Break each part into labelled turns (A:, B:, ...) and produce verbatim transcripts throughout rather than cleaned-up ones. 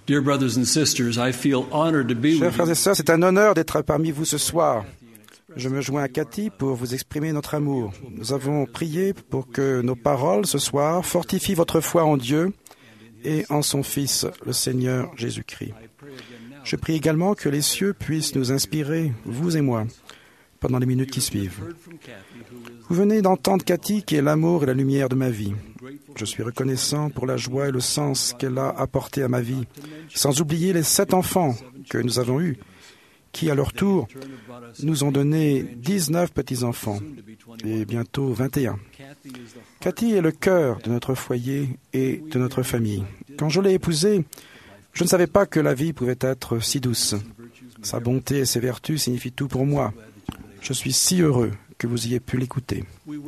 A: Dear brothers and sisters, I feel honored to be
B: Chers
A: with
B: frères
A: you.
B: et sœurs, c'est un honneur d'être parmi vous ce soir. Je me joins à Cathy pour vous exprimer notre amour. Nous avons prié pour que nos paroles ce soir fortifient votre foi en Dieu et en son Fils, le Seigneur Jésus-Christ. Je prie également que les cieux puissent nous inspirer, vous et moi, pendant les minutes qui suivent. Vous venez d'entendre Cathy, qui est l'amour et la lumière de ma vie. Je suis reconnaissant pour la joie et le sens qu'elle a apporté à ma vie, sans oublier les sept enfants que nous avons eus, qui, à leur tour, nous ont donné dix-neuf petits-enfants et bientôt vingt et un. Cathy est le cœur de notre foyer et de notre famille. Quand je l'ai épousée, je ne savais pas que la vie pouvait être si douce. Sa bonté et ses vertus signifient tout pour moi. Je suis si heureux que vous ayez pu l'écouter.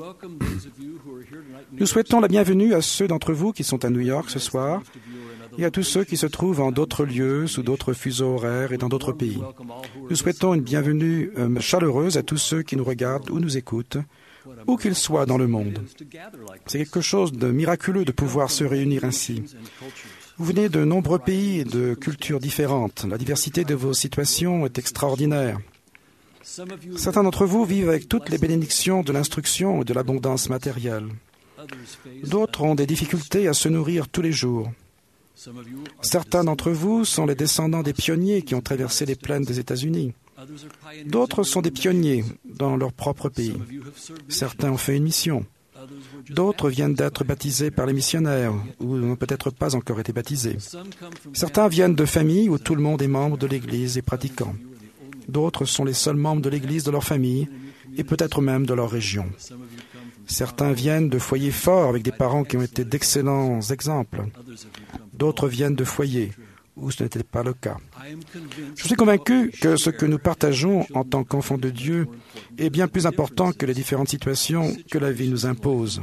B: Nous souhaitons la bienvenue à ceux d'entre vous qui sont à New York ce soir et à tous ceux qui se trouvent en d'autres lieux, sous d'autres fuseaux horaires et dans d'autres pays. Nous souhaitons une bienvenue euh, chaleureuse à tous ceux qui nous regardent ou nous écoutent, où qu'ils soient dans le monde. C'est quelque chose de miraculeux de pouvoir se réunir ainsi. Vous venez de nombreux pays et de cultures différentes. La diversité de vos situations est extraordinaire. Certains d'entre vous vivent avec toutes les bénédictions de l'instruction et de l'abondance matérielle. D'autres ont des difficultés à se nourrir tous les jours. Certains d'entre vous sont les descendants des pionniers qui ont traversé les plaines des États-Unis. D'autres sont des pionniers dans leur propre pays. Certains ont fait une mission. D'autres viennent d'être baptisés par les missionnaires ou n'ont peut-être pas encore été baptisés. Certains viennent de familles où tout le monde est membre de l'Église et pratiquant. D'autres sont les seuls membres de l'Église de leur famille et peut-être même de leur région. Certains viennent de foyers forts avec des parents qui ont été d'excellents exemples. D'autres viennent de foyers où ce n'était pas le cas. Je suis convaincu que ce que nous partageons en tant qu'enfants de Dieu est bien plus important que les différentes situations que la vie nous impose.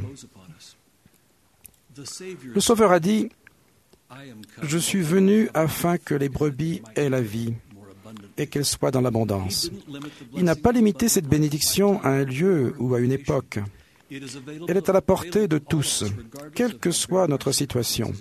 B: Le Sauveur a dit « Je suis venu afin que les brebis aient la vie et qu'elle soit dans l'abondance. » Il n'a pas limité cette bénédiction à un lieu ou à une époque. Elle est à la portée de tous, quelle que soit notre situation.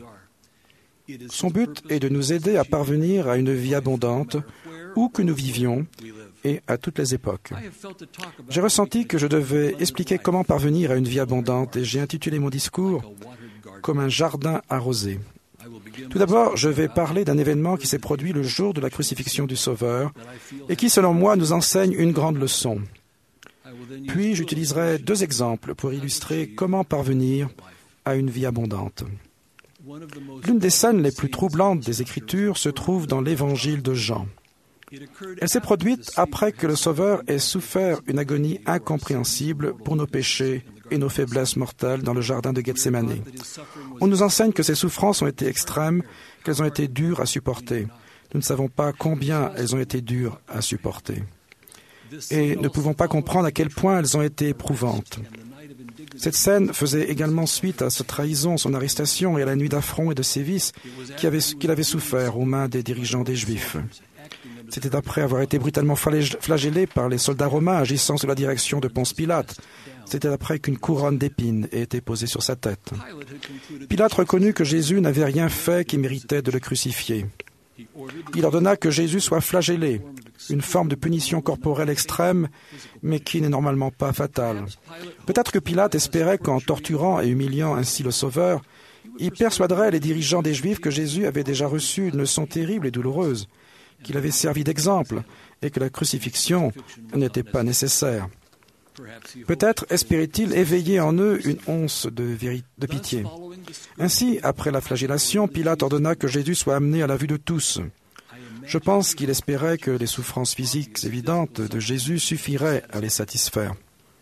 B: Son but est de nous aider à parvenir à une vie abondante, où que nous vivions et à toutes les époques. J'ai ressenti que je devais expliquer comment parvenir à une vie abondante et j'ai intitulé mon discours « Comme un jardin arrosé ». Tout d'abord, je vais parler d'un événement qui s'est produit le jour de la crucifixion du Sauveur et qui, selon moi, nous enseigne une grande leçon. Puis, j'utiliserai deux exemples pour illustrer comment parvenir à une vie abondante. L'une des scènes les plus troublantes des Écritures se trouve dans l'Évangile de Jean. Elle s'est produite après que le Sauveur ait souffert une agonie incompréhensible pour nos péchés et nos faiblesses mortelles dans le jardin de Gethsémani. On nous enseigne que ces souffrances ont été extrêmes, qu'elles ont été dures à supporter. Nous ne savons pas combien elles ont été dures à supporter. Et ne pouvons pas comprendre à quel point elles ont été éprouvantes. Cette scène faisait également suite à sa trahison, son arrestation et à la nuit d'affront et de sévices qu'il avait, qu'il avait souffert aux mains des dirigeants des Juifs. C'était après avoir été brutalement flagellé par les soldats romains agissant sous la direction de Ponce Pilate. C'était après qu'une couronne d'épines ait été posée sur sa tête. Pilate reconnut que Jésus n'avait rien fait qui méritait de le crucifier. Il ordonna que Jésus soit flagellé, une forme de punition corporelle extrême, mais qui n'est normalement pas fatale. Peut-être que Pilate espérait qu'en torturant et humiliant ainsi le Sauveur, il persuaderait les dirigeants des Juifs que Jésus avait déjà reçu une leçon terrible et douloureuse, qu'il avait servi d'exemple et que la crucifixion n'était pas nécessaire. Peut-être espérait-il éveiller en eux une once de, véri- de pitié. Ainsi, après la flagellation, Pilate ordonna que Jésus soit amené à la vue de tous. Je pense qu'il espérait que les souffrances physiques évidentes de Jésus suffiraient à les satisfaire.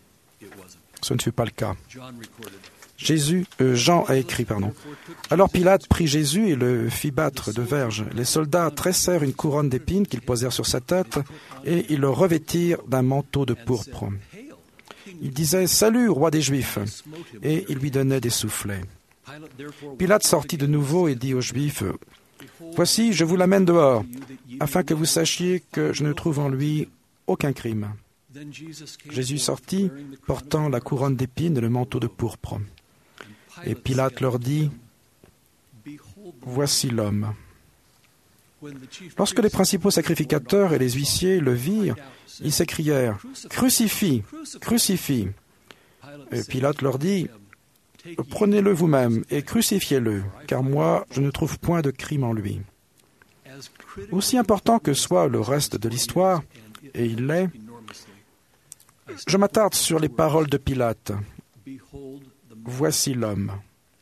B: Ce ne fut pas le cas. Jésus, euh, Jean a écrit, pardon. Alors Pilate prit Jésus et le fit battre de verges. Les soldats tressèrent une couronne d'épines qu'ils posèrent sur sa tête et ils le revêtirent d'un manteau de pourpre. Il disait « Salut, roi des Juifs !» et il lui donnait des soufflets. Pilate sortit de nouveau et dit aux Juifs « Voici, je vous l'amène dehors, afin que vous sachiez que je ne trouve en lui aucun crime. » Jésus sortit, portant la couronne d'épines et le manteau de pourpre. Et Pilate leur dit « Voici l'homme. » Lorsque les principaux sacrificateurs et les huissiers le virent, ils s'écrièrent « Crucifie, crucifie !» Et Pilate leur dit « Prenez-le vous-même et crucifiez-le, car moi, je ne trouve point de crime en lui. » Aussi important que soit le reste de l'histoire, et il l'est, je m'attarde sur les paroles de Pilate. « Voici l'homme.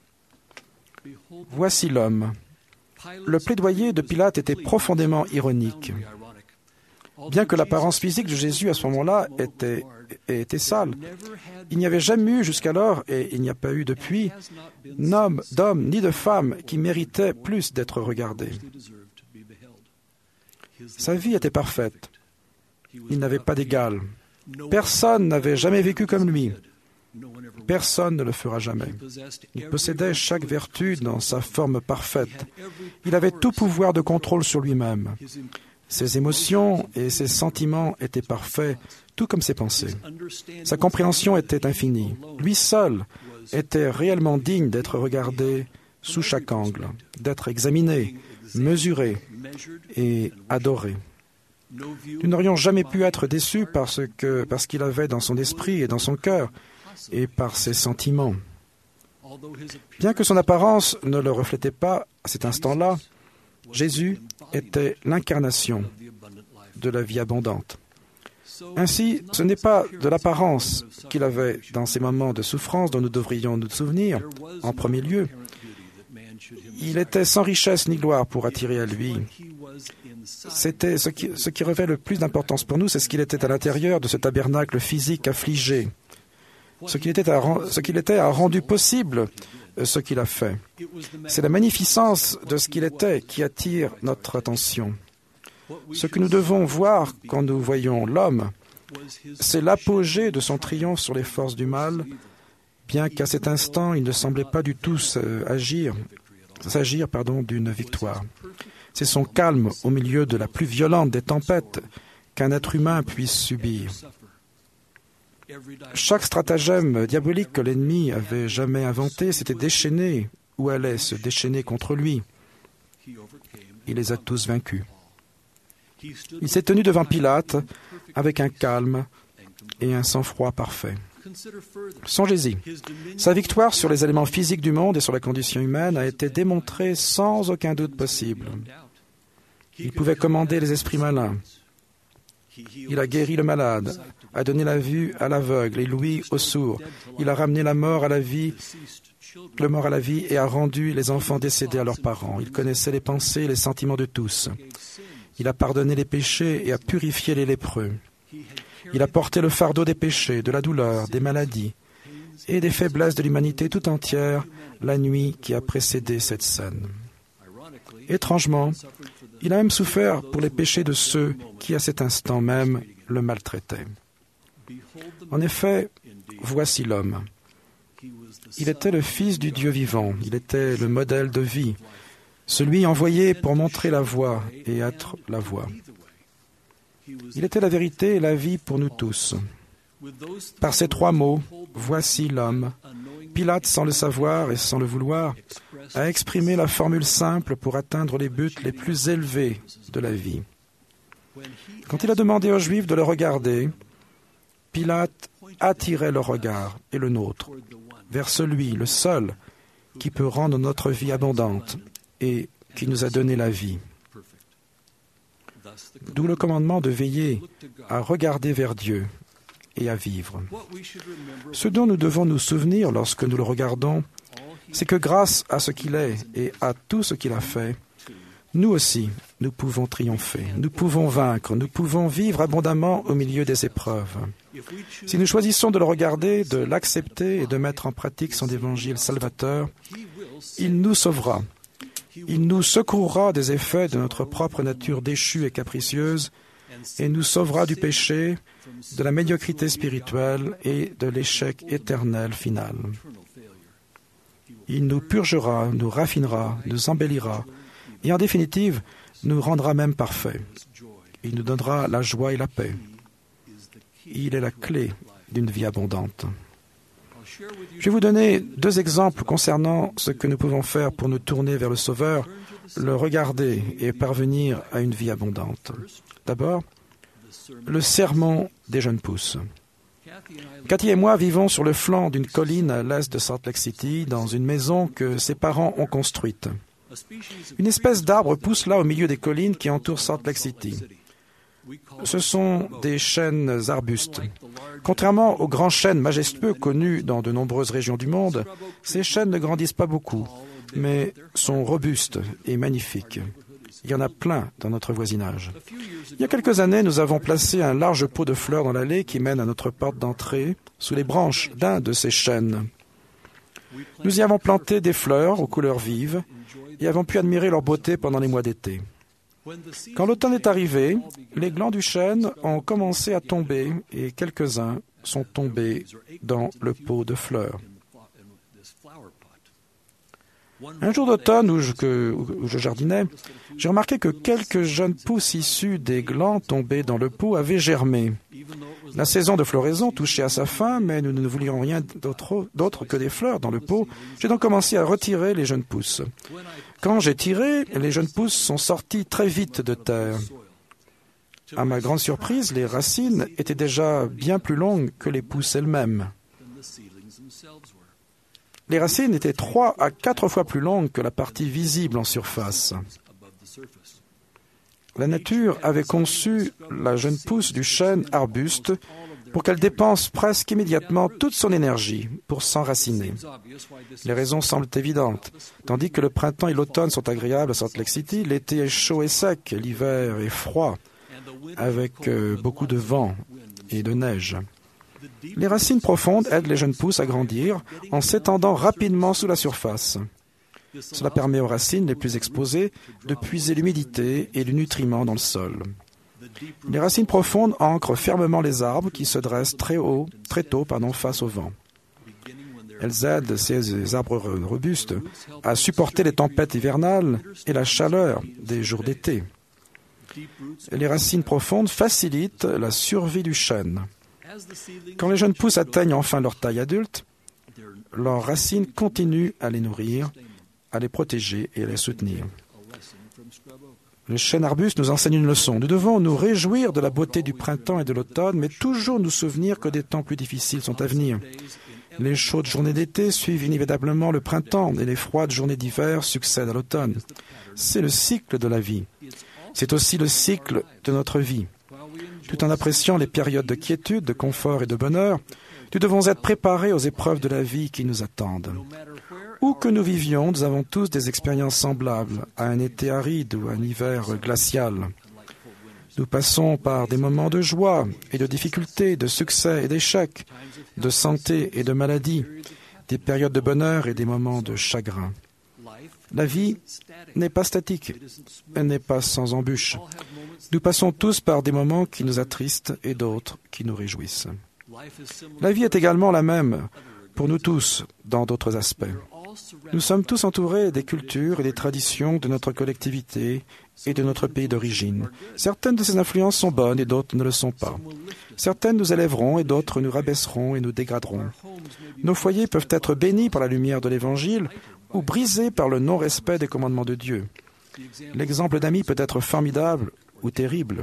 B: Voici l'homme. » Le plaidoyer de Pilate était profondément ironique. Bien que l'apparence physique de Jésus à ce moment-là était, était sale, il n'y avait jamais eu jusqu'alors, et il n'y a pas eu depuis, d'homme, d'homme ni de femme qui méritait plus d'être regardé. Sa vie était parfaite. Il n'avait pas d'égal. Personne n'avait jamais vécu comme lui. Personne ne le fera jamais. Il possédait chaque vertu dans sa forme parfaite. Il avait tout pouvoir de contrôle sur lui-même. Ses émotions et ses sentiments étaient parfaits, tout comme ses pensées. Sa compréhension était infinie. Lui seul était réellement digne d'être regardé sous chaque angle, d'être examiné, mesuré et adoré. Nous n'aurions jamais pu être déçus parce que, parce qu'il avait dans son esprit et dans son cœur et par ses sentiments. Bien que son apparence ne le reflétait pas à cet instant-là, Jésus était l'incarnation de la vie abondante. Ainsi, ce n'est pas de l'apparence qu'il avait dans ces moments de souffrance dont nous devrions nous souvenir, en premier lieu. Il était sans richesse ni gloire pour attirer à lui. C'était ce qui, ce qui revêt le plus d'importance pour nous, c'est ce qu'il était à l'intérieur de ce tabernacle physique affligé. Ce qu'il était, a, ce qu'il était a rendu possible ce qu'il a fait. C'est la magnificence de ce qu'il était qui attire notre attention. Ce que nous devons voir quand nous voyons l'homme, c'est l'apogée de son triomphe sur les forces du mal, bien qu'à cet instant, il ne semblait pas du tout agir, s'agir pardon, d'une victoire. C'est son calme au milieu de la plus violente des tempêtes qu'un être humain puisse subir. Chaque stratagème diabolique que l'ennemi avait jamais inventé s'était déchaîné ou allait se déchaîner contre lui. Il les a tous vaincus. Il s'est tenu devant Pilate avec un calme et un sang-froid parfait. Songez-y, sa victoire sur les éléments physiques du monde et sur la condition humaine a été démontrée sans aucun doute possible. Il pouvait commander les esprits malins. Il a guéri le malade, a donné la vue à l'aveugle et l'ouïe au sourd. Il a ramené la mort à la vie, le mort à la vie et a rendu les enfants décédés à leurs parents. Il connaissait les pensées et les sentiments de tous. Il a pardonné les péchés et a purifié les lépreux. Il a porté le fardeau des péchés, de la douleur, des maladies et des faiblesses de l'humanité tout entière la nuit qui a précédé cette scène. Étrangement, il a même souffert pour les péchés de ceux qui, à cet instant même, le maltraitaient. En effet, voici l'homme. Il était le Fils du Dieu vivant, il était le modèle de vie, celui envoyé pour montrer la voie et être la voie. Il était la vérité et la vie pour nous tous. Par ces trois mots, « Voici l'homme », Pilate, sans le savoir et sans le vouloir, a exprimé la formule simple pour atteindre les buts les plus élevés de la vie. Quand il a demandé aux Juifs de le regarder, Pilate attirait le regard et le nôtre vers celui, le seul, qui peut rendre notre vie abondante et qui nous a donné la vie. D'où le commandement de veiller à regarder vers Dieu et à vivre. Ce dont nous devons nous souvenir lorsque nous le regardons, c'est que grâce à ce qu'il est et à tout ce qu'il a fait, nous aussi, nous pouvons triompher, nous pouvons vaincre, nous pouvons vivre abondamment au milieu des épreuves. Si nous choisissons de le regarder, de l'accepter et de mettre en pratique son évangile salvateur, il nous sauvera. Il nous secourra des effets de notre propre nature déchue et capricieuse et nous sauvera du péché, de la médiocrité spirituelle et de l'échec éternel final. Il nous purgera, nous raffinera, nous embellira et en définitive, nous rendra même parfaits. Il nous donnera la joie et la paix. Il est la clé d'une vie abondante. Je vais vous donner deux exemples concernant ce que nous pouvons faire pour nous tourner vers le Sauveur le regarder et parvenir à une vie abondante. D'abord, le sermon des jeunes pousses. Cathy et moi vivons sur le flanc d'une colline à l'est de Salt Lake City, dans une maison que ses parents ont construite. Une espèce d'arbre pousse là au milieu des collines qui entourent Salt Lake City. Ce sont des chênes arbustes. Contrairement aux grands chênes majestueux connus dans de nombreuses régions du monde, ces chênes ne grandissent pas beaucoup, mais sont robustes et magnifiques. Il y en a plein dans notre voisinage. Il y a quelques années, nous avons placé un large pot de fleurs dans l'allée qui mène à notre porte d'entrée, sous les branches d'un de ces chênes. Nous y avons planté des fleurs aux couleurs vives et avons pu admirer leur beauté pendant les mois d'été. Quand l'automne est arrivé, les glands du chêne ont commencé à tomber et quelques-uns sont tombés dans le pot de fleurs. Un jour d'automne où je, que, où je jardinais, j'ai remarqué que quelques jeunes pousses issues des glands tombés dans le pot avaient germé. La saison de floraison touchait à sa fin, mais nous ne voulions rien d'autre, d'autre que des fleurs dans le pot. J'ai donc commencé à retirer les jeunes pousses. Quand j'ai tiré, les jeunes pousses sont sorties très vite de terre. À ma grande surprise, les racines étaient déjà bien plus longues que les pousses elles-mêmes. Les racines étaient trois à quatre fois plus longues que la partie visible en surface. La nature avait conçu la jeune pousse du chêne arbuste pour qu'elle dépense presque immédiatement toute son énergie pour s'enraciner. Les raisons semblent évidentes. Tandis que le printemps et l'automne sont agréables à Salt Lake City, l'été est chaud et sec, l'hiver est froid, avec euh, beaucoup de vent et de neige. Les racines profondes aident les jeunes pousses à grandir en s'étendant rapidement sous la surface. Cela permet aux racines les plus exposées de puiser l'humidité et le nutriment dans le sol. Les racines profondes ancrent fermement les arbres qui se dressent très haut, très tôt pardon, face au vent. Elles aident ces arbres robustes à supporter les tempêtes hivernales et la chaleur des jours d'été. Les racines profondes facilitent la survie du chêne. Quand les jeunes pousses atteignent enfin leur taille adulte, leurs racines continuent à les nourrir, à les protéger et à les soutenir. Le chêne arbuste nous enseigne une leçon. Nous devons nous réjouir de la beauté du printemps et de l'automne, mais toujours nous souvenir que des temps plus difficiles sont à venir. Les chaudes journées d'été suivent inévitablement le printemps et les froides journées d'hiver succèdent à l'automne. C'est le cycle de la vie. C'est aussi le cycle de notre vie. Tout en appréciant les périodes de quiétude, de confort et de bonheur, nous devons être préparés aux épreuves de la vie qui nous attendent. Où que nous vivions, nous avons tous des expériences semblables à un été aride ou à un hiver glacial. Nous passons par des moments de joie et de difficultés, de succès et d'échecs, de santé et de maladie, des périodes de bonheur et des moments de chagrin. La vie n'est pas statique, elle n'est pas sans embûches. Nous passons tous par des moments qui nous attristent et d'autres qui nous réjouissent. La vie est également la même pour nous tous dans d'autres aspects. Nous sommes tous entourés des cultures et des traditions de notre collectivité et de notre pays d'origine. Certaines de ces influences sont bonnes et d'autres ne le sont pas. Certaines nous élèveront et d'autres nous rabaisseront et nous dégraderont. Nos foyers peuvent être bénis par la lumière de l'Évangile ou brisés par le non-respect des commandements de Dieu. L'exemple d'amis peut être formidable ou terrible.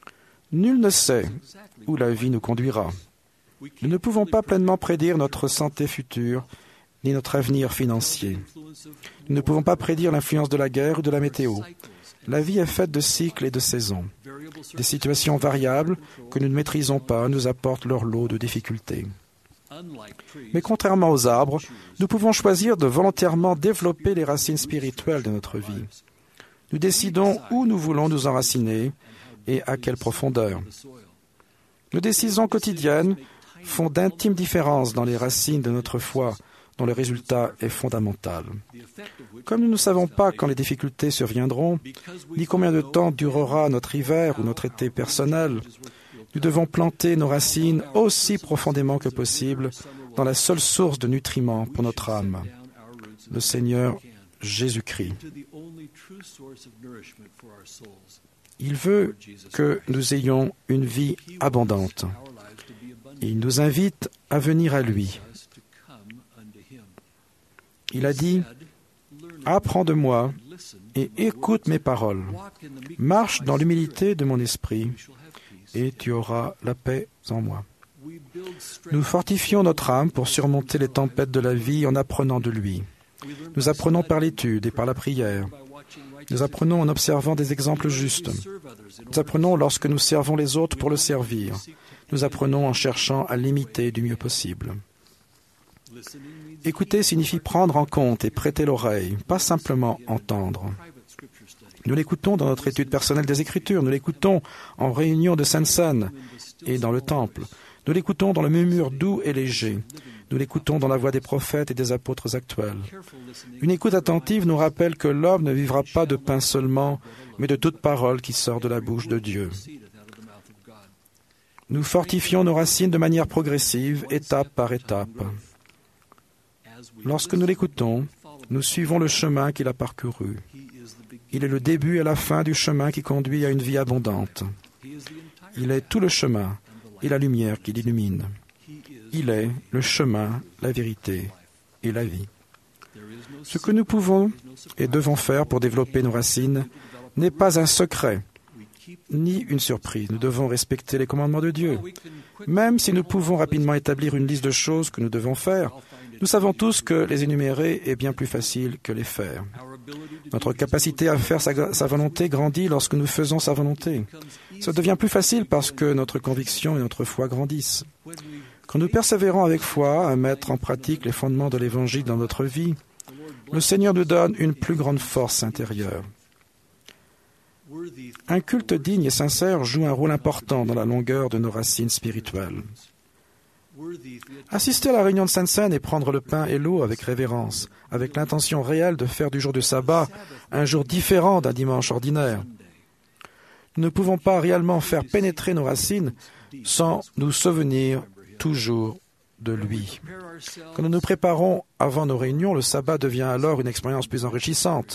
B: Nul ne sait où la vie nous conduira. Nous ne pouvons pas pleinement prédire notre santé future ni notre avenir financier. Nous ne pouvons pas prédire l'influence de la guerre ou de la météo. La vie est faite de cycles et de saisons. Des situations variables que nous ne maîtrisons pas nous apportent leur lot de difficultés. Mais contrairement aux arbres, nous pouvons choisir de volontairement développer les racines spirituelles de notre vie. Nous décidons où nous voulons nous enraciner et à quelle profondeur. Nos décisions quotidiennes font d'intimes différences dans les racines de notre foi, dont le résultat est fondamental. Comme nous ne savons pas quand les difficultés surviendront, ni combien de temps durera notre hiver ou notre été personnel, nous devons planter nos racines aussi profondément que possible dans la seule source de nutriments pour notre âme, le Seigneur Jésus-Christ. Il veut que nous ayons une vie abondante. Il nous invite à venir à lui. Il a dit, apprends de moi et écoute mes paroles. Marche dans l'humilité de mon esprit et tu auras la paix en moi. Nous fortifions notre âme pour surmonter les tempêtes de la vie en apprenant de lui. Nous apprenons par l'étude et par la prière. Nous apprenons en observant des exemples justes. Nous apprenons lorsque nous servons les autres pour le servir. Nous apprenons en cherchant à l'imiter du mieux possible. Écouter signifie prendre en compte et prêter l'oreille, pas simplement entendre. Nous l'écoutons dans notre étude personnelle des Écritures, nous l'écoutons en réunion de Sainte Seine et dans le Temple. Nous l'écoutons dans le murmure doux et léger. Nous l'écoutons dans la voix des prophètes et des apôtres actuels. Une écoute attentive nous rappelle que l'homme ne vivra pas de pain seulement, mais de toute parole qui sort de la bouche de Dieu. Nous fortifions nos racines de manière progressive, étape par étape. Lorsque nous l'écoutons, nous suivons le chemin qu'il a parcouru. Il est le début et la fin du chemin qui conduit à une vie abondante. Il est tout le chemin et la lumière qui l'illumine. Il est le chemin, la vérité et la vie. Ce que nous pouvons et devons faire pour développer nos racines n'est pas un secret, ni une surprise. Nous devons respecter les commandements de Dieu. Même si nous pouvons rapidement établir une liste de choses que nous devons faire, nous savons tous que les énumérer est bien plus facile que les faire. Notre capacité à faire sa, sa volonté grandit lorsque nous faisons sa volonté. Ça devient plus facile parce que notre conviction et notre foi grandissent. Quand nous persévérons avec foi à mettre en pratique les fondements de l'Évangile dans notre vie, le Seigneur nous donne une plus grande force intérieure. Un culte digne et sincère joue un rôle important dans la longueur de nos racines spirituelles. Assister à la réunion de Sainte Seine et prendre le pain et l'eau avec révérence, avec l'intention réelle de faire du jour du sabbat un jour différent d'un dimanche ordinaire. Nous ne pouvons pas réellement faire pénétrer nos racines sans nous souvenir toujours de lui. Quand nous nous préparons avant nos réunions, le sabbat devient alors une expérience plus enrichissante.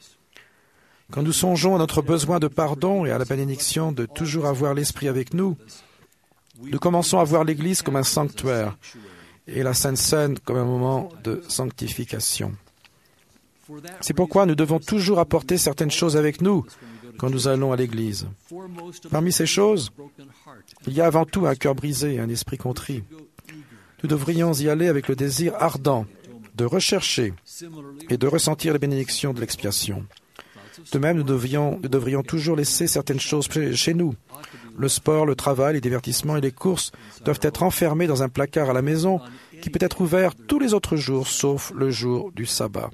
B: Quand nous songeons à notre besoin de pardon et à la bénédiction de toujours avoir l'Esprit avec nous, nous commençons à voir l'Église comme un sanctuaire et la Sainte Seine comme un moment de sanctification. C'est pourquoi nous devons toujours apporter certaines choses avec nous quand nous allons à l'Église. Parmi ces choses, il y a avant tout un cœur brisé et un esprit contrit. Nous devrions y aller avec le désir ardent de rechercher et de ressentir les bénédictions de l'expiation. De même, nous devrions, nous devrions toujours laisser certaines choses chez nous. Le sport, le travail, les divertissements et les courses doivent être enfermés dans un placard à la maison qui peut être ouvert tous les autres jours sauf le jour du sabbat.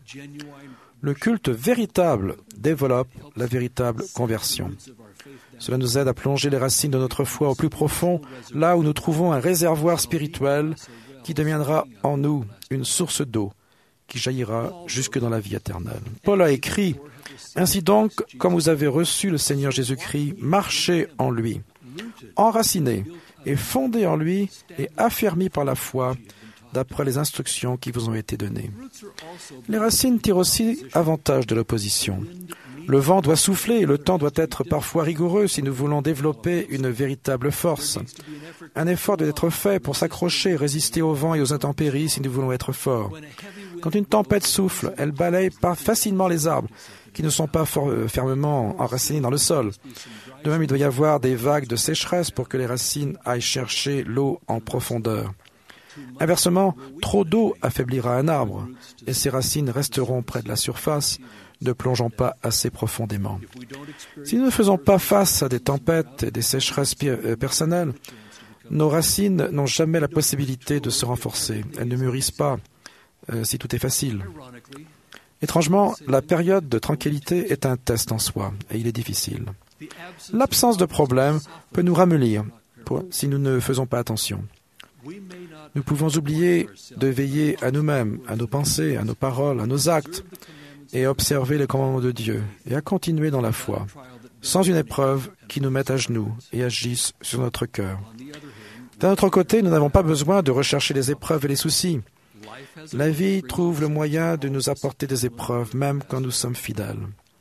B: Le culte véritable développe la véritable conversion. Cela nous aide à plonger les racines de notre foi au plus profond, là où nous trouvons un réservoir spirituel qui deviendra en nous une source d'eau qui jaillira jusque dans la vie éternelle. Paul a écrit « Ainsi donc, comme vous avez reçu le Seigneur Jésus-Christ, marchez en lui, enracinés et fondés en lui et affermis par la foi, d'après les instructions qui vous ont été données. » Les racines tirent aussi avantage de l'opposition. Le vent doit souffler et le temps doit être parfois rigoureux si nous voulons développer une véritable force. Un effort doit être fait pour s'accrocher et résister au vent et aux intempéries si nous voulons être forts. Quand une tempête souffle, elle balaye pas facilement les arbres qui ne sont pas for- fermement enracinés dans le sol. De même, il doit y avoir des vagues de sécheresse pour que les racines aillent chercher l'eau en profondeur. Inversement, trop d'eau affaiblira un arbre et ses racines resteront près de la surface, ne plongeant pas assez profondément. Si nous ne faisons pas face à des tempêtes et des sécheresses personnelles, nos racines n'ont jamais la possibilité de se renforcer. Elles ne mûrissent pas euh, si tout est facile. Étrangement, la période de tranquillité est un test en soi, et il est difficile. L'absence de problème peut nous ramollir pour, si nous ne faisons pas attention. Nous pouvons oublier de veiller à nous-mêmes, à nos pensées, à nos paroles, à nos actes, et observer les commandements de Dieu, et à continuer dans la foi, sans une épreuve qui nous mette à genoux et agisse sur notre cœur. D'un autre côté, nous n'avons pas besoin de rechercher les épreuves et les soucis. La vie trouve le moyen de nous apporter des épreuves, même quand nous sommes fidèles.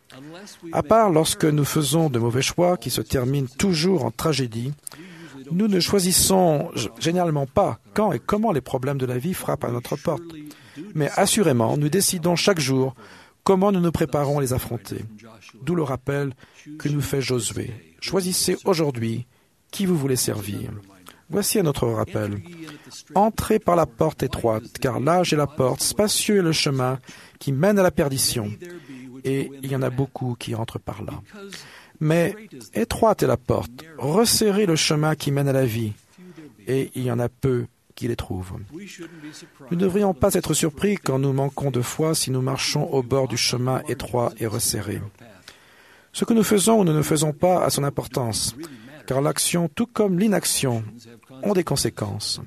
B: À part lorsque nous faisons de mauvais choix qui se terminent toujours en tragédie, nous ne choisissons généralement pas quand et comment les problèmes de la vie frappent à notre porte. Mais assurément, nous décidons chaque jour comment nous nous préparons à les affronter. D'où le rappel que nous fait Josué. Choisissez aujourd'hui qui vous voulez servir. Voici un autre rappel. Entrez par la porte étroite, car large est la porte, spacieux est le chemin qui mène à la perdition, et il y en a beaucoup qui entrent par là. Mais étroite est la porte, resserrez le chemin qui mène à la vie, et il y en a peu qui les trouvent. Nous ne devrions pas être surpris quand nous manquons de foi si nous marchons au bord du chemin étroit et resserré. Ce que nous faisons ou nous ne faisons pas a son importance, car l'action, tout comme l'inaction, ont des conséquences.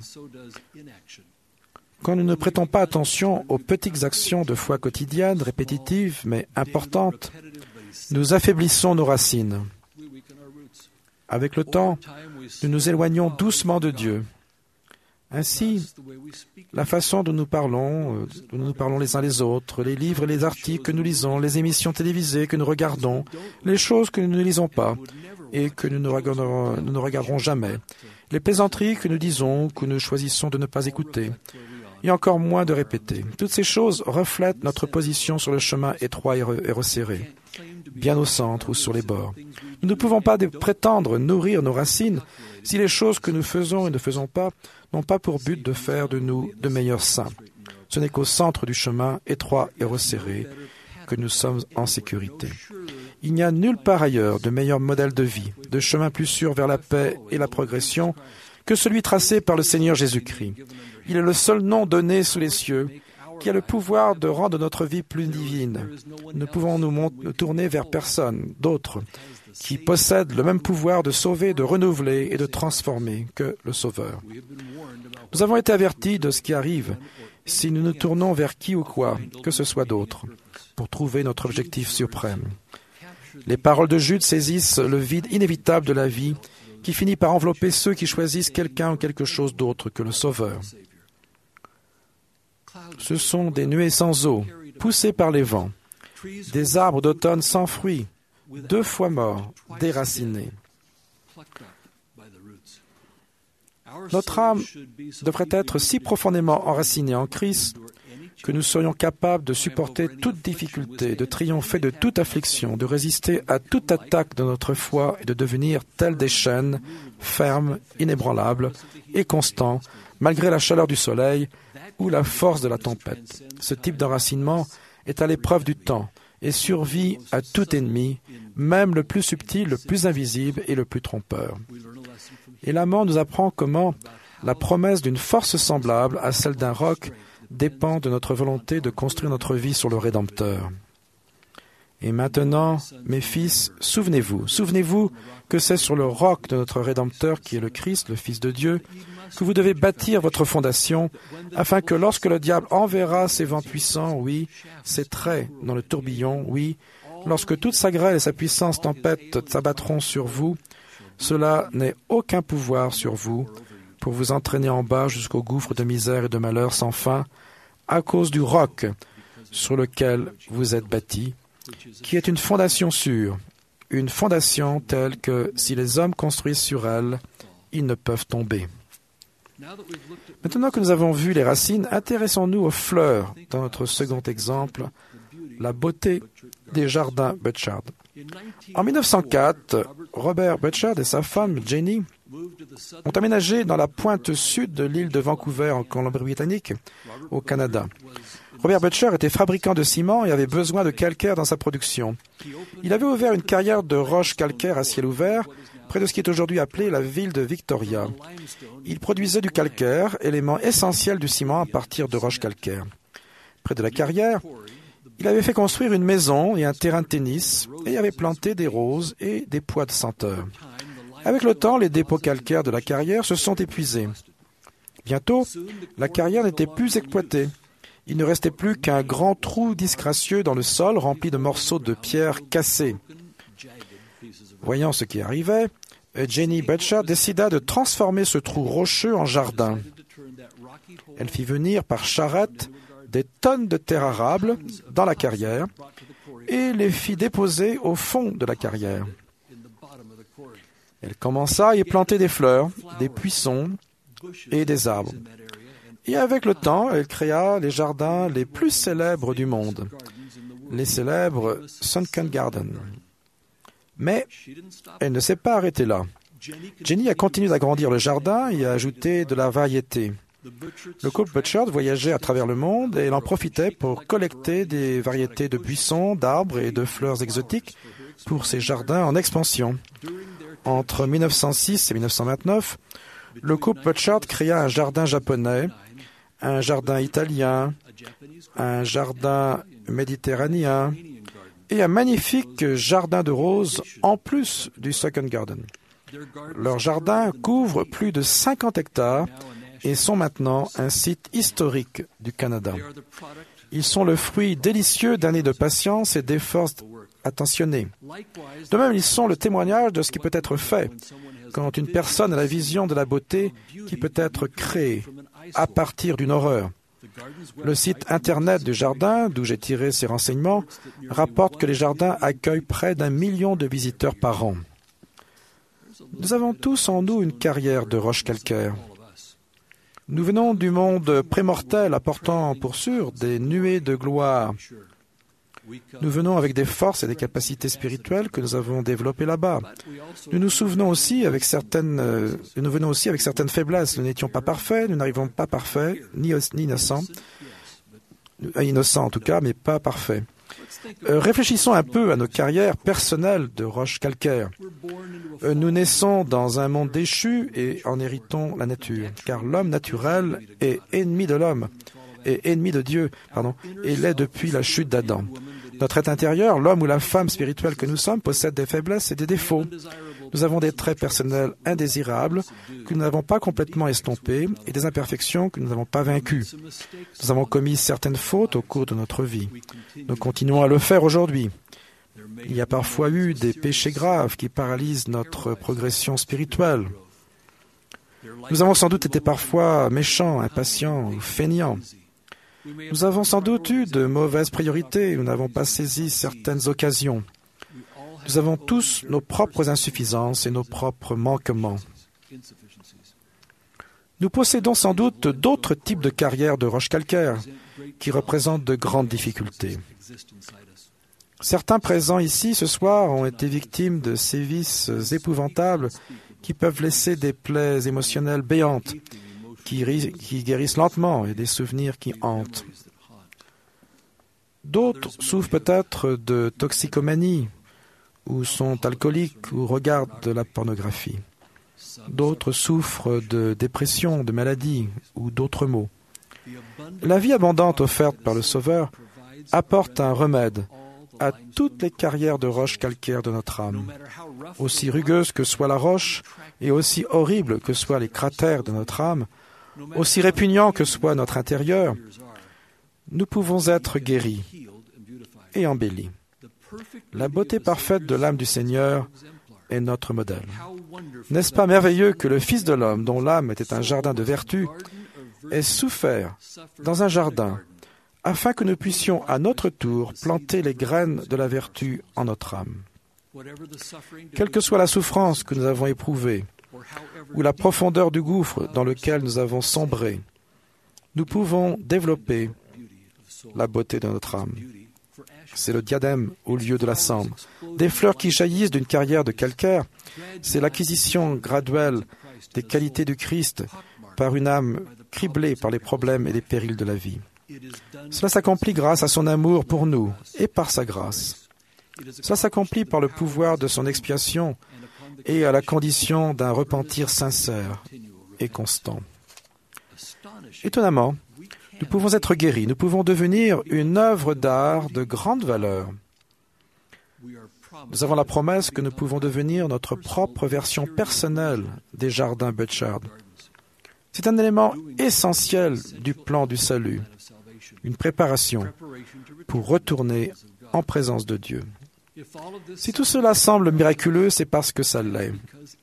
B: Quand nous ne prêtons pas attention aux petites actions de foi quotidiennes, répétitives, mais importantes, nous affaiblissons nos racines. Avec le temps, nous nous éloignons doucement de Dieu. Ainsi, la façon dont nous parlons, dont nous parlons les uns les autres, les livres et les articles que nous lisons, les émissions télévisées que nous regardons, les choses que nous ne lisons pas et que nous ne regarderons, nous ne regarderons jamais, les plaisanteries que nous disons, que nous choisissons de ne pas écouter, et encore moins de répéter. Toutes ces choses reflètent notre position sur le chemin étroit et resserré, bien au centre ou sur les bords. Nous ne pouvons pas prétendre nourrir nos racines si les choses que nous faisons et ne faisons pas n'ont pas pour but de faire de nous de meilleurs saints. Ce n'est qu'au centre du chemin étroit et resserré que nous sommes en sécurité. Il n'y a nulle part ailleurs de meilleur modèle de vie, de chemin plus sûr vers la paix et la progression que celui tracé par le Seigneur Jésus-Christ. Il est le seul nom donné sous les cieux qui a le pouvoir de rendre notre vie plus divine. Ne pouvons nous, mont- nous tourner vers personne d'autre qui possède le même pouvoir de sauver, de renouveler et de transformer que le Sauveur. Nous avons été avertis de ce qui arrive si nous nous tournons vers qui ou quoi, que ce soit d'autre, pour trouver notre objectif suprême. Les paroles de Jude saisissent le vide inévitable de la vie qui finit par envelopper ceux qui choisissent quelqu'un ou quelque chose d'autre que le Sauveur. Ce sont des nuées sans eau, poussées par les vents, des arbres d'automne sans fruits, deux fois morts, déracinés. Notre âme devrait être si profondément enracinée en Christ que nous serions capables de supporter toute difficulté, de triompher de toute affliction, de résister à toute attaque de notre foi et de devenir tels des chênes, fermes, inébranlables et constants, malgré la chaleur du soleil ou la force de la tempête. Ce type d'enracinement est à l'épreuve du temps et survit à tout ennemi, même le plus subtil, le plus invisible et le plus trompeur. Et l'amant nous apprend comment la promesse d'une force semblable à celle d'un roc dépend de notre volonté de construire notre vie sur le Rédempteur. Et maintenant, mes fils, souvenez-vous, souvenez-vous que c'est sur le roc de notre Rédempteur, qui est le Christ, le Fils de Dieu, que vous devez bâtir votre fondation, afin que lorsque le diable enverra ses vents puissants, oui, ses traits dans le tourbillon, oui, lorsque toute sa grêle et sa puissance tempête s'abattront sur vous, cela n'ait aucun pouvoir sur vous pour vous entraîner en bas jusqu'au gouffre de misère et de malheur sans fin, à cause du roc sur lequel vous êtes bâtis, qui est une fondation sûre, une fondation telle que, si les hommes construisent sur elle, ils ne peuvent tomber. Maintenant que nous avons vu les racines, intéressons-nous aux fleurs dans notre second exemple, la beauté des jardins Butchart. En mille neuf cent quatre, Robert Butchart et sa femme, Jenny, ont aménagé dans la pointe sud de l'île de Vancouver, en Colombie-Britannique, au Canada. Robert Butchart était fabricant de ciment et avait besoin de calcaire dans sa production. Il avait ouvert une carrière de roches calcaires à ciel ouvert, près de ce qui est aujourd'hui appelé la ville de Victoria. Il produisait du calcaire, élément essentiel du ciment à partir de roches calcaires. Près de la carrière, il avait fait construire une maison et un terrain de tennis et avait planté des roses et des pois de senteur. Avec le temps, les dépôts calcaires de la carrière se sont épuisés. Bientôt, la carrière n'était plus exploitée. Il ne restait plus qu'un grand trou disgracieux dans le sol rempli de morceaux de pierre cassés. Voyant ce qui arrivait, Jenny Butchart décida de transformer ce trou rocheux en jardin. Elle fit venir par charrette des tonnes de terre arable dans la carrière et les fit déposer au fond de la carrière. Elle commença à y planter des fleurs, des buissons et des arbres. Et avec le temps, elle créa les jardins les plus célèbres du monde. les célèbres Sunken Gardens. Mais elle ne s'est pas arrêtée là. Jenny a continué d'agrandir le jardin et a ajouté de la variété. Le couple Butchard voyageait à travers le monde et il en profitait pour collecter des variétés de buissons, d'arbres et de fleurs exotiques pour ses jardins en expansion. Entre mille neuf cent six et mille neuf cent vingt-neuf, le couple Butchard créa un jardin japonais, un jardin italien, un jardin méditerranéen et un magnifique jardin de roses en plus du Second Garden. Leur jardin couvre plus de cinquante hectares et sont maintenant un site historique du Canada. Ils sont le fruit délicieux d'années de patience et d'efforts attentionnés. De même, ils sont le témoignage de ce qui peut être fait quand une personne a la vision de la beauté qui peut être créée à partir d'une horreur. Le site Internet du jardin, d'où j'ai tiré ces renseignements, rapporte que les jardins accueillent près d'un million de visiteurs par an. Nous avons tous en nous une carrière de roches calcaires. Nous venons du monde prémortel apportant pour sûr des nuées de gloire. Nous venons avec des forces et des capacités spirituelles que nous avons développées là-bas. Nous nous souvenons aussi avec certaines, euh, nous venons aussi avec certaines faiblesses. Nous n'étions pas parfaits, nous n'arrivons pas parfaits, ni, ni innocents, innocents en tout cas, mais pas parfaits. Euh, réfléchissons un peu à nos carrières personnelles de roches calcaires. Euh, nous naissons dans un monde déchu et en héritons la nature, car l'homme naturel est ennemi de l'homme, et ennemi de Dieu, pardon, et l'est depuis la chute d'Adam. Notre être intérieur, l'homme ou la femme spirituelle que nous sommes, possède des faiblesses et des défauts. Nous avons des traits personnels indésirables que nous n'avons pas complètement estompés et des imperfections que nous n'avons pas vaincues. Nous avons commis certaines fautes au cours de notre vie. Nous continuons à le faire aujourd'hui. Il y a parfois eu des péchés graves qui paralysent notre progression spirituelle. Nous avons sans doute été parfois méchants, impatients ou feignants. Nous avons sans doute eu de mauvaises priorités, nous n'avons pas saisi certaines occasions. Nous avons tous nos propres insuffisances et nos propres manquements. Nous possédons sans doute d'autres types de carrières de roches calcaires qui représentent de grandes difficultés. Certains présents ici ce soir ont été victimes de sévices épouvantables qui peuvent laisser des plaies émotionnelles béantes, qui, qui guérissent lentement et des souvenirs qui hantent. D'autres souffrent peut-être de toxicomanie, ou sont alcooliques, ou regardent de la pornographie. D'autres souffrent de dépression, de maladie, ou d'autres maux. La vie abondante offerte par le Sauveur apporte un remède à toutes les carrières de roches calcaires de notre âme. Aussi rugueuse que soit la roche, et aussi horrible que soient les cratères de notre âme, aussi répugnant que soit notre intérieur, nous pouvons être guéris et embellis. La beauté parfaite de l'âme du Seigneur est notre modèle. N'est-ce pas merveilleux que le Fils de l'homme, dont l'âme était un jardin de vertu, ait souffert dans un jardin afin que nous puissions à notre tour planter les graines de la vertu en notre âme. Quelle que soit la souffrance que nous avons éprouvée, ou la profondeur du gouffre dans lequel nous avons sombré, nous pouvons développer la beauté de notre âme. C'est le diadème au lieu de la cendre. Des fleurs qui jaillissent d'une carrière de calcaire, c'est l'acquisition graduelle des qualités du Christ par une âme criblée par les problèmes et les périls de la vie. Cela s'accomplit grâce à son amour pour nous et par sa grâce. Cela s'accomplit par le pouvoir de son expiation et à la condition d'un repentir sincère et constant. Étonnamment, nous pouvons être guéris, nous pouvons devenir une œuvre d'art de grande valeur. Nous avons la promesse que nous pouvons devenir notre propre version personnelle des jardins Butchard. C'est un élément essentiel du plan du salut, une préparation pour retourner en présence de Dieu. Si tout cela semble miraculeux, c'est parce que ça l'est.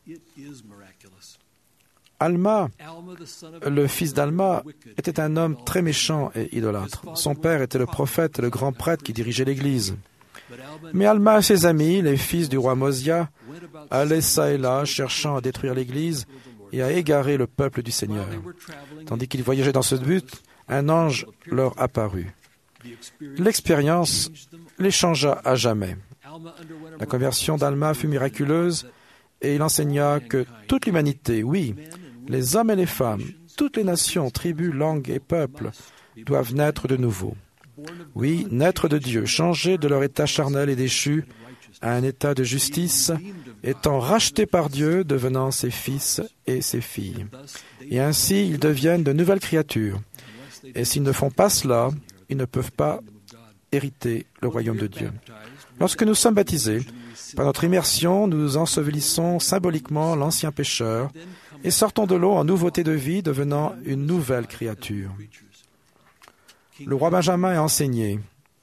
B: Alma, le fils d'Alma, était un homme très méchant et idolâtre. Son père était le prophète et le grand prêtre qui dirigeait l'Église. Mais Alma et ses amis, les fils du roi Mosia, allaient çà et là, cherchant à détruire l'Église et à égarer le peuple du Seigneur. Tandis qu'ils voyageaient dans ce but, un ange leur apparut. L'expérience les changea à jamais. La conversion d'Alma fut miraculeuse et il enseigna que toute l'humanité, oui, les hommes et les femmes, toutes les nations, tribus, langues et peuples doivent naître de nouveau. Oui, naître de Dieu, changer de leur état charnel et déchu à un état de justice, étant rachetés par Dieu, devenant ses fils et ses filles. Et ainsi, ils deviennent de nouvelles créatures. Et s'ils ne font pas cela, ils ne peuvent pas hériter le royaume de Dieu. Lorsque nous sommes baptisés, par notre immersion, nous ensevelissons symboliquement l'ancien pécheur et sortons de l'eau en nouveauté de vie, devenant une nouvelle créature. Le roi Benjamin a enseigné,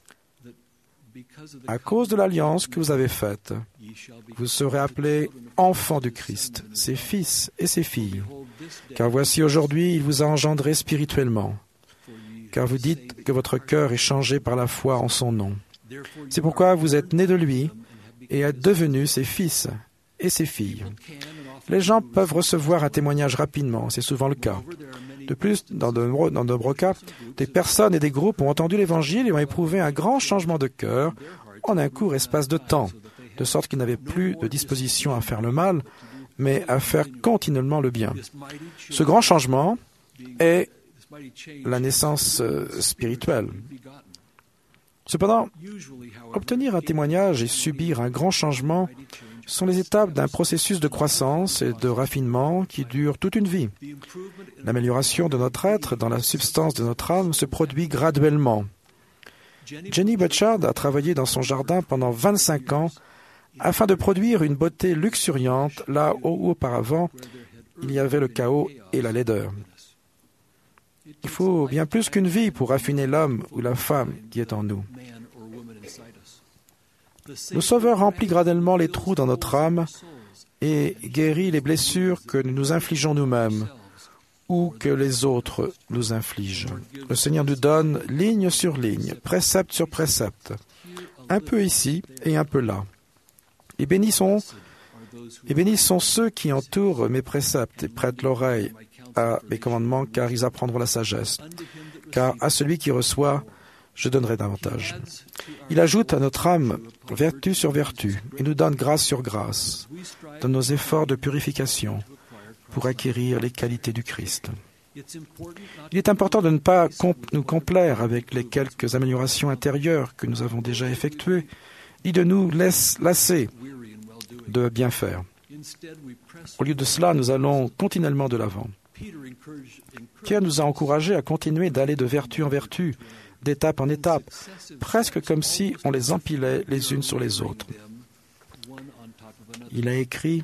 B: « À cause de l'alliance que vous avez faite, vous serez appelés enfants du Christ, ses fils et ses filles. Car voici aujourd'hui, il vous a engendré spirituellement. Car vous dites que votre cœur est changé par la foi en son nom. C'est pourquoi vous êtes nés de lui et êtes devenus ses fils et ses filles. » Les gens peuvent recevoir un témoignage rapidement, c'est souvent le cas. De plus, dans de nombreux, dans de nombreux cas, des personnes et des groupes ont entendu l'Évangile et ont éprouvé un grand changement de cœur en un court espace de temps, de sorte qu'ils n'avaient plus de disposition à faire le mal, mais à faire continuellement le bien. Ce grand changement est la naissance spirituelle. Cependant, obtenir un témoignage et subir un grand changement sont les étapes d'un processus de croissance et de raffinement qui dure toute une vie. L'amélioration de notre être dans la substance de notre âme se produit graduellement. Jenny Butchard a travaillé dans son jardin pendant vingt-cinq ans afin de produire une beauté luxuriante là où auparavant il y avait le chaos et la laideur. Il faut bien plus qu'une vie pour raffiner l'homme ou la femme qui est en nous. Le Sauveur remplit graduellement les trous dans notre âme et guérit les blessures que nous nous infligeons nous-mêmes ou que les autres nous infligent. Le Seigneur nous donne ligne sur ligne, précepte sur précepte, un peu ici et un peu là. Et bénis sont, et bénis sont ceux qui entourent mes préceptes et prêtent l'oreille à mes commandements, car ils apprendront la sagesse. Car à celui qui reçoit, je donnerai davantage. Il ajoute à notre âme vertu sur vertu et nous donne grâce sur grâce dans nos efforts de purification pour acquérir les qualités du Christ. Il est important de ne pas comp- nous complaire avec les quelques améliorations intérieures que nous avons déjà effectuées, ni de nous laisse, lasser de bien faire. Au lieu de cela, nous allons continuellement de l'avant. Pierre nous a encouragés à continuer d'aller de vertu en vertu, d'étape en étape, presque comme si on les empilait les unes sur les autres. Il a écrit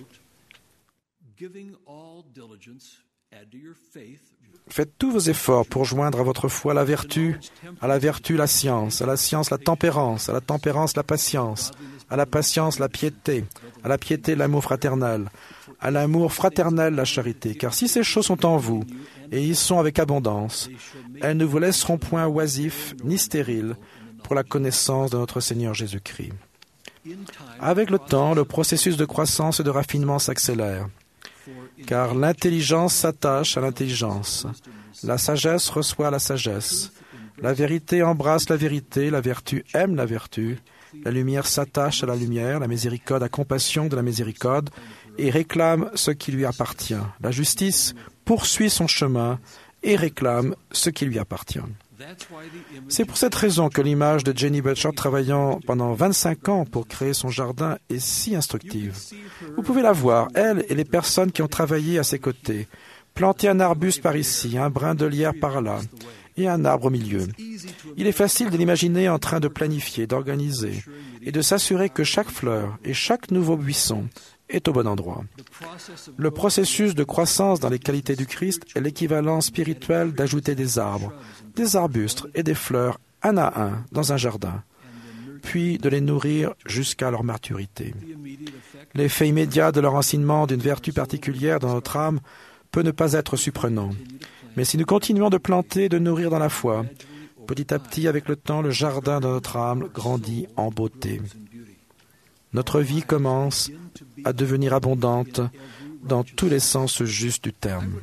B: « Faites tous vos efforts pour joindre à votre foi la vertu, à la vertu la science, à la science la tempérance, à la tempérance la patience, à la patience la piété, à la piété l'amour fraternel, à l'amour fraternel la charité. Car si ces choses sont en vous, et y sont avec abondance, elles ne vous laisseront point oisifs ni stériles pour la connaissance de notre Seigneur Jésus-Christ. » Avec le temps, le processus de croissance et de raffinement s'accélère, car l'intelligence s'attache à l'intelligence, la sagesse reçoit la sagesse, la vérité embrasse la vérité, la vertu aime la vertu, la lumière s'attache à la lumière, la miséricorde à compassion de la miséricorde, et réclame ce qui lui appartient. La justice poursuit son chemin et réclame ce qui lui appartient. C'est pour cette raison que l'image de Jenny Butchard travaillant pendant vingt-cinq ans pour créer son jardin est si instructive. Vous pouvez la voir, elle et les personnes qui ont travaillé à ses côtés, planter un arbuste par ici, un brin de lierre par là, et un arbre au milieu. Il est facile de l'imaginer en train de planifier, d'organiser, et de s'assurer que chaque fleur et chaque nouveau buisson est au bon endroit. Le processus de croissance dans les qualités du Christ est l'équivalent spirituel d'ajouter des arbres, des arbustes et des fleurs un à un dans un jardin, puis de les nourrir jusqu'à leur maturité. L'effet immédiat de leur enseignement d'une vertu particulière dans notre âme peut ne pas être surprenant. Mais si nous continuons de planter, de nourrir dans la foi, petit à petit, avec le temps, le jardin de notre âme grandit en beauté. Notre vie commence à devenir abondante dans tous les sens justes du terme.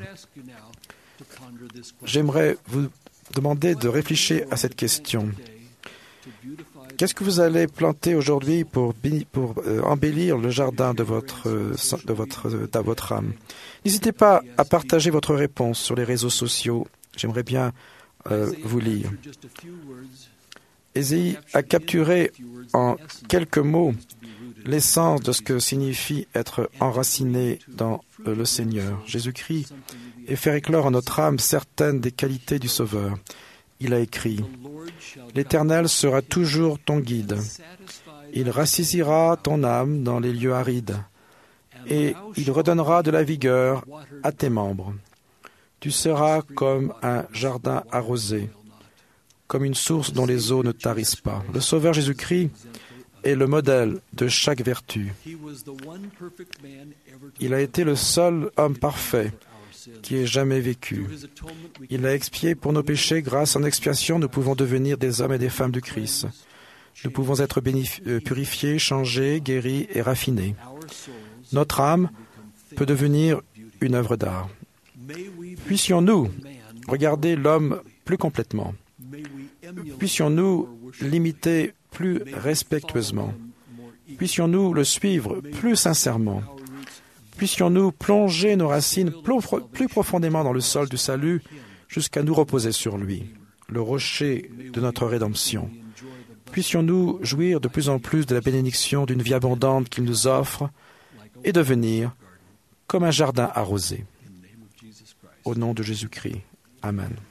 B: J'aimerais vous demander de réfléchir à cette question. Qu'est-ce que vous allez planter aujourd'hui pour, pour euh, embellir le jardin de votre, de votre, de votre âme? N'hésitez pas à partager votre réponse sur les réseaux sociaux. J'aimerais bien euh, vous lire. Ésaïe a capturé en quelques mots l'essence de ce que signifie être enraciné dans le Seigneur, Jésus-Christ, et faire éclore en notre âme certaines des qualités du Sauveur. Il a écrit « L'Éternel sera toujours ton guide. Il rassasiera ton âme dans les lieux arides, et il redonnera de la vigueur à tes membres. Tu seras comme un jardin arrosé, comme une source dont les eaux ne tarissent pas. » Le Sauveur Jésus-Christ est le modèle de chaque vertu. Il a été le seul homme parfait qui ait jamais vécu. Il a expié pour nos péchés. Grâce à son expiation, nous pouvons devenir des hommes et des femmes du Christ. Nous pouvons être bénif- purifiés, changés, guéris et raffinés. Notre âme peut devenir une œuvre d'art. Puissions-nous regarder l'homme plus complètement. Puissions-nous l'imiter plus respectueusement. Puissions-nous le suivre plus sincèrement. Puissions-nous plonger nos racines plus profondément dans le sol du salut jusqu'à nous reposer sur lui, le rocher de notre rédemption. Puissions-nous jouir de plus en plus de la bénédiction d'une vie abondante qu'il nous offre et devenir comme un jardin arrosé. Au nom de Jésus-Christ. Amen.